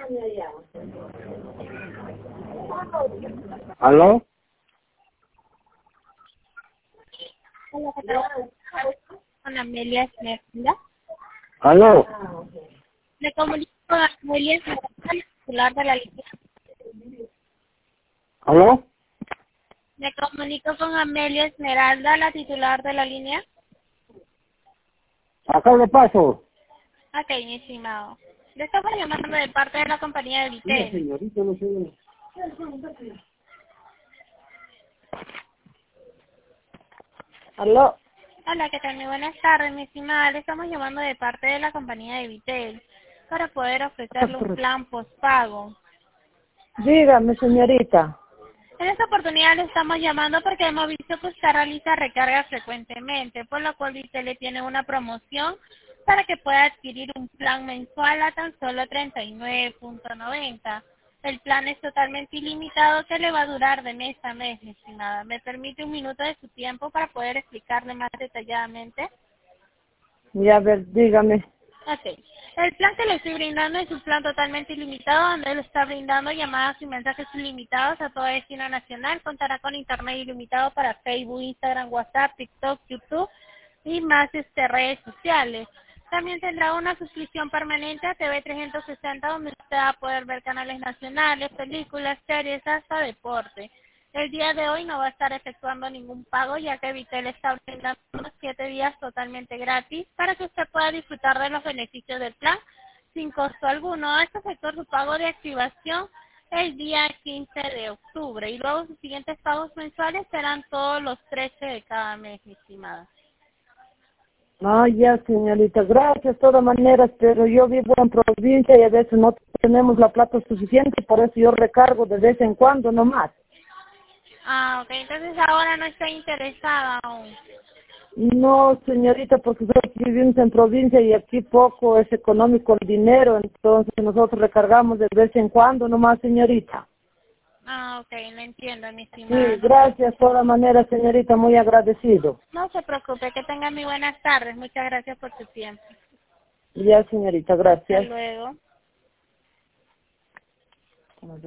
¿Aló? Hola, ¿qué tal? Con Amelia Esmeralda. ¿Aló? Me comunico con Amelia Esmeralda, titular de la línea. ¿Aló? Me comunico con Amelia Esmeralda, la titular de la línea. Acá le paso. Ok, mi estimado. Le estamos llamando de parte de la compañía de Mira, Vitel. señorita, no sé. ¿Aló? Hola, ¿qué tal? Muy buenas tardes, mi estimada. Le estamos llamando de parte de la compañía de Vitel para poder ofrecerle un plan postpago. Dígame, señorita. En esta oportunidad le estamos llamando porque hemos visto que usted realiza recargas frecuentemente, por lo cual Vitel le tiene una promoción para que pueda adquirir un plan mensual a tan solo 39.90. El plan es totalmente ilimitado que le va a durar de mes a mes, mi estimada. ¿Me permite un minuto de su tiempo para poder explicarle más detalladamente? Ya, a ver, dígame. Ok. El plan que le estoy brindando es un plan totalmente ilimitado, donde le está brindando llamadas y mensajes ilimitados a todo destino nacional. Contará con internet ilimitado para Facebook, Instagram, WhatsApp, TikTok, YouTube y más redes sociales. También tendrá una suscripción permanente a TV 360, donde usted va a poder ver canales nacionales, películas, series, hasta deporte. El día de hoy no va a estar efectuando ningún pago, ya que Vitel está brindando unos 7 días totalmente gratis para que usted pueda disfrutar de los beneficios del plan sin costo alguno. Esto efectuó su pago de activación el día 15 de octubre y luego sus siguientes pagos mensuales serán todos los 13 de cada mes, mi estimada. Ah, ya, señorita. Gracias, de todas maneras, pero yo vivo en provincia y a veces no tenemos la plata suficiente, por eso yo recargo de vez en cuando nomás. Ah, ok, entonces ahora no está interesada aún. No, señorita, porque nosotros vivimos en provincia y aquí poco es económico el dinero, entonces nosotros recargamos de vez en cuando nomás, señorita. Ah, ok, lo entiendo, mi estimada. Sí, gracias, de todas maneras, señorita, muy agradecido. No se preocupe, que tenga muy buenas tardes. Muchas gracias por su tiempo. Ya, señorita, Hasta gracias. luego.